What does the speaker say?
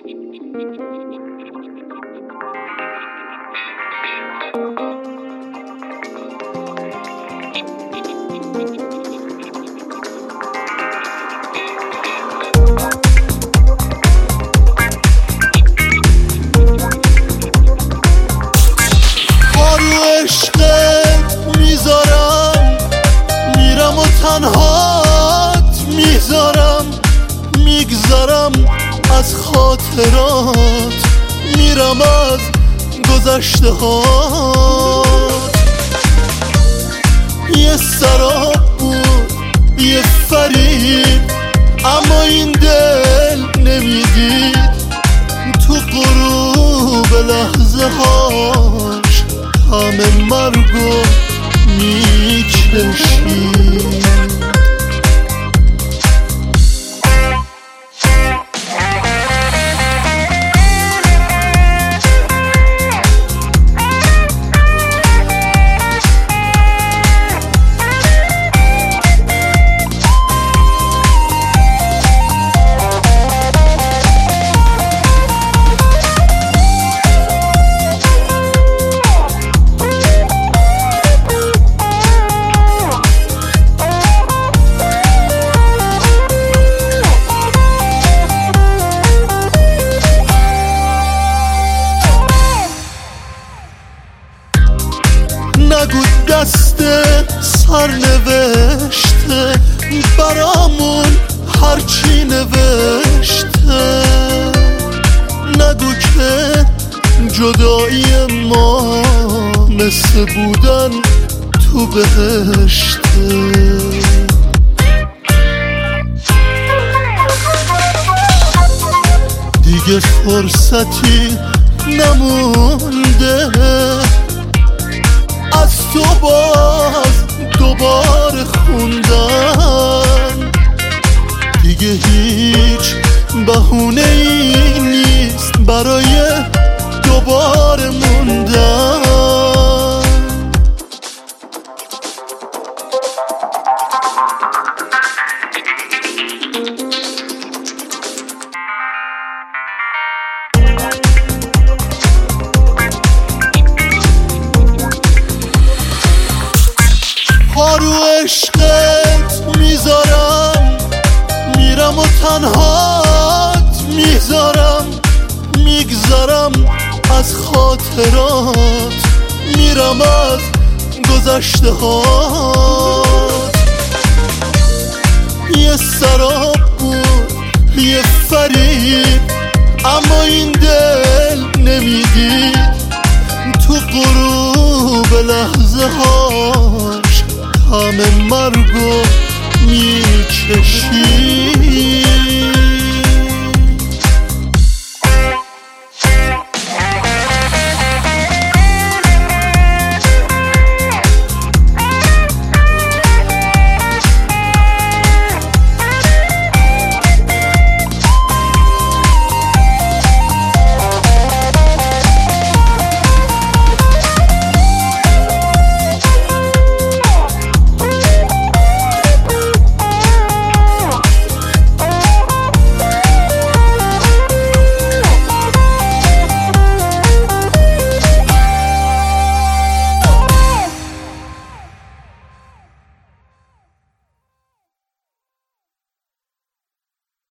تنهات میذارم، میگذرم از خاطرات، میرم از گذشته هات. یه سراب بود، یه فریب، اما این دل نمیدید تو غروب لحظه هاش همه مرگو میکشید. نگو دست سرنوشته برامون هرچی نوشته، نگو که جدایی ما مثل بودن تو بهشته. دیگه فرصتی نمونده از تو باز دوباره خوندن، دیگه هیچ بهونه‌ای نیست برای دوباره موندن. رو عشقت میذارم، میرم و تنهات میذارم، میگذرم از خاطرات، میرم از گذشته هات. یه سراب بود، یه فریب، اما این دل نمیدید تو غروب لحظه هاش همه مرگو میکشی.